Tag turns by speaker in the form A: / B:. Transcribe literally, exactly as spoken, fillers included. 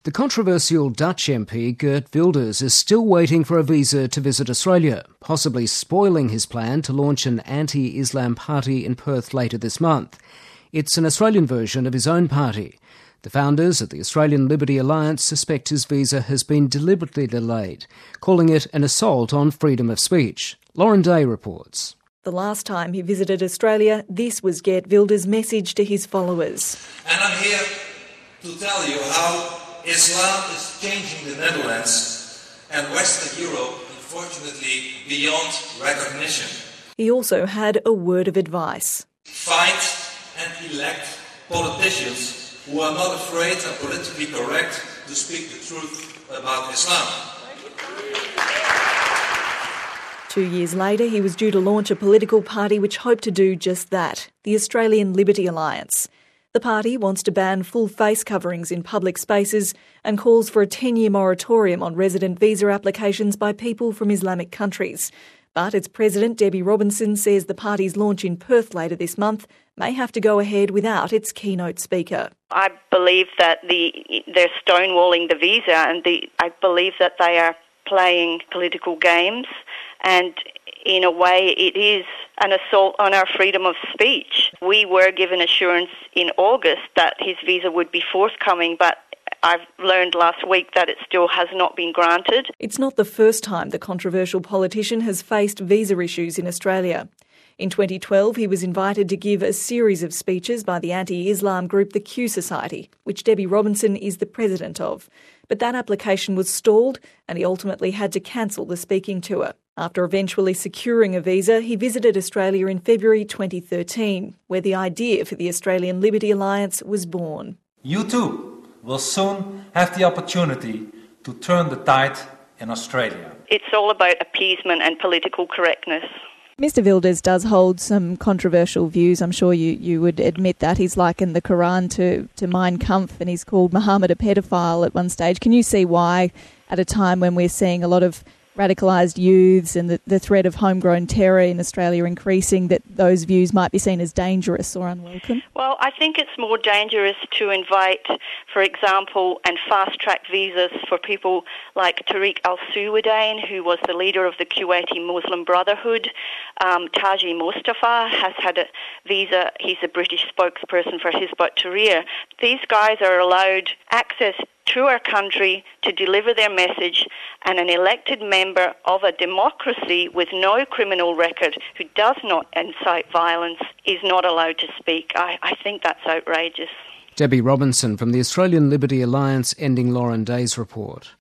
A: The controversial Dutch M P Geert Wilders is still waiting for a visa to visit Australia, possibly spoiling his plan to launch an anti-Islam party in Perth later this month. It's an Australian version of his own party. The founders of the Australian Liberty Alliance suspect his visa has been deliberately delayed, calling it an assault on freedom of speech. Lauren Day reports.
B: The last time he visited Australia, this was Geert Wilders' message to his followers.
C: And I'm here to tell you how Islam is changing the Netherlands and Western Europe, unfortunately, beyond recognition.
B: He also had a word of advice.
C: Find and elect politicians who are not afraid and politically correct to speak the truth about Islam.
B: Two years later, he was due to launch a political party which hoped to do just that, the Australian Liberty Alliance. The party wants to ban full face coverings in public spaces and calls for a ten-year moratorium on resident visa applications by people from Islamic countries. But its president, Debbie Robinson, says the party's launch in Perth later this month may have to go ahead without its keynote speaker.
D: I believe that the they're stonewalling the visa, and the, I believe that they are playing political games, and in a way it is an assault on our freedom of speech. We were given assurance in August that his visa would be forthcoming, but I've learned last week that it still has not been granted.
B: It's not the first time the controversial politician has faced visa issues in Australia. In twenty twelve, he was invited to give a series of speeches by the anti-Islam group the Q Society, which Debbie Robinson is the president of. But that application was stalled and he ultimately had to cancel the speaking tour. After eventually securing a visa, he visited Australia in February twenty thirteen, where the idea for the Australian Liberty Alliance was born.
E: You too will soon have the opportunity to turn the tide in Australia.
D: It's all about appeasement and political correctness.
B: Mister Wilders does hold some controversial views. I'm sure you, you would admit that. He's likened the Quran to, to Mein Kampf, and he's called Muhammad a pedophile at one stage. Can you see why, at a time when we're seeing a lot of radicalised youths and the, the threat of homegrown terror in Australia increasing, that those views might be seen as dangerous or unwelcome?
D: Well, I think it's more dangerous to invite, for example, and fast-track visas for people like Tariq al-Suwaidain, who was the leader of the Kuwaiti Muslim Brotherhood. Um, Taji Mustafa has had a visa. He's a British spokesperson for Hizb ut-Tahrir. These guys are allowed access to our country to deliver their message, and an elected member of a democracy with no criminal record who does not incite violence is not allowed to speak. I, I think that's outrageous.
A: Debbie Robinson from the Australian Liberty Alliance ending Lauren Day's report.